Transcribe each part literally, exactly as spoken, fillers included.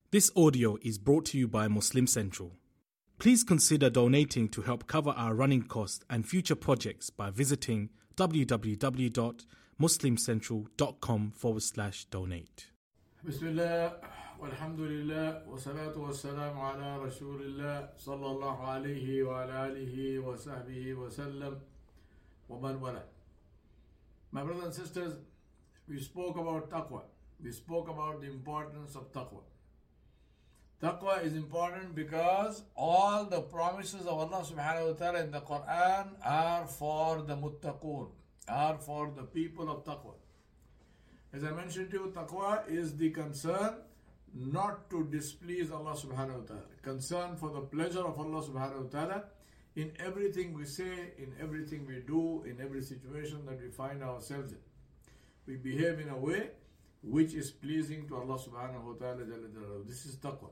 This audio is brought to you by Muslim Central. Please consider donating to help cover our running costs and future projects by visiting www.muslimcentral.com forward slash donate. Bismillah, walhamdulillah, wa salatu wa salam ala rasulillah, sallallahu alayhi wa ala alihi wa sahbihi wa sallam, wa man wala. My brothers and sisters, we spoke about taqwa. We spoke about the importance of taqwa. Taqwa is important because all the promises of Allah subhanahu wa ta'ala in the Quran are for the muttaqoon, are for the people of taqwa. As I mentioned to you, taqwa is the concern not to displease Allah subhanahu wa ta'ala. Concern for the pleasure of Allah subhanahu wa ta'ala in everything we say, in everything we do, in every situation that we find ourselves in. We behave in a way which is pleasing to Allah subhanahu wa ta'ala. This is taqwa.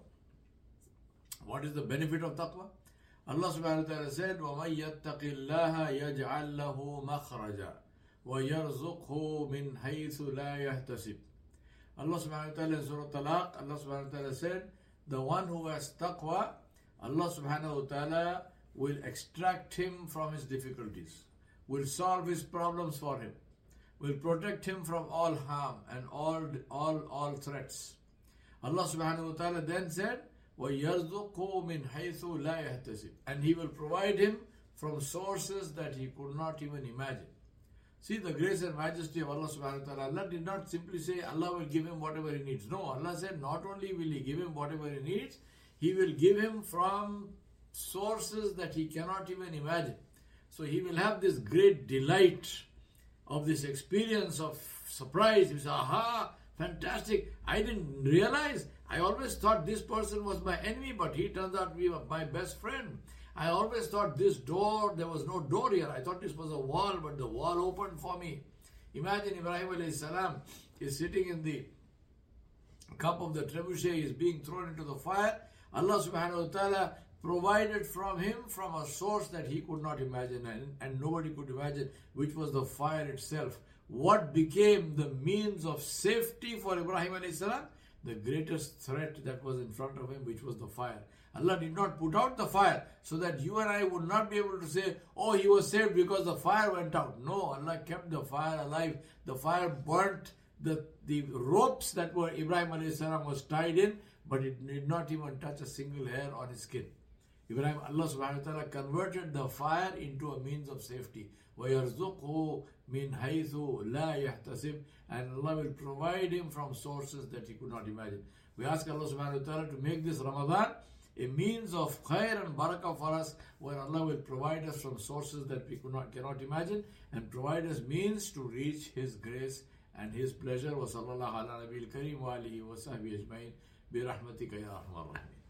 What is the benefit of taqwa? Allah subhanahu wa ta'ala said, وَمَنْ يَتَّقِ اللَّهَ يَجْعَلْ لَهُ مَخْرَجًا وَيَرْزُقْهُ مِنْ حَيْثُ لَا يَحْتَسِبُ. Allah subhanahu wa ta'ala in Surah Talaq, Allah subhanahu wa ta'ala said, the one who has taqwa, Allah subhanahu wa ta'ala will extract him from his difficulties, will solve his problems for him, will protect him from all harm and all, all, all threats. Allah subhanahu wa ta'ala then said, وَيَرْزُقُهُ مِنْ حَيْثُ لَا يَحْتَسِبُ. And He will provide him from sources that he could not even imagine. See the grace and majesty of Allah subhanahu wa ta'ala. Allah did not simply say Allah will give him whatever he needs. No, Allah said not only will He give him whatever he needs, He will give him from sources that he cannot even imagine. So he will have this great delight of this experience of surprise. He says, aha, fantastic. I didn't realize. I always thought this person was my enemy, but he turns out to be my best friend. I always thought this door, there was no door here. I thought this was a wall, but the wall opened for me. Imagine Ibrahim alayhi salam is sitting in the cup of the trebuchet, is being thrown into the fire. Allah subhanahu wa ta'ala provided from him from a source that he could not imagine and, and nobody could imagine, which was the fire itself. What became the means of safety for Ibrahim alayhi salam? The greatest threat that was in front of him, which was the fire. Allah did not put out the fire so that you and I would not be able to say, oh, he was saved because the fire went out. No, Allah kept the fire alive. The fire burnt the, the ropes that were Ibrahim alayhi salam was tied in, but it did not even touch a single hair on his skin. Ibrahim, Allah subhanahu wa ta'ala converted the fire into a means of safety. وَيَرْزُقْهُ مِنْ حَيْثُ لَا يَحْتَسِبُ. And Allah will provide him from sources that he could not imagine. We ask Allah subhanahu wa ta'ala to make this Ramadan a means of khair and barakah for us, where Allah will provide us from sources that we could not, cannot imagine, and provide us means to reach His grace and His pleasure. Wa sallallahu ala nabiyil kareem wa alihi wa sahbihi ajma'in bi rahmatika ya arhamar rahimin.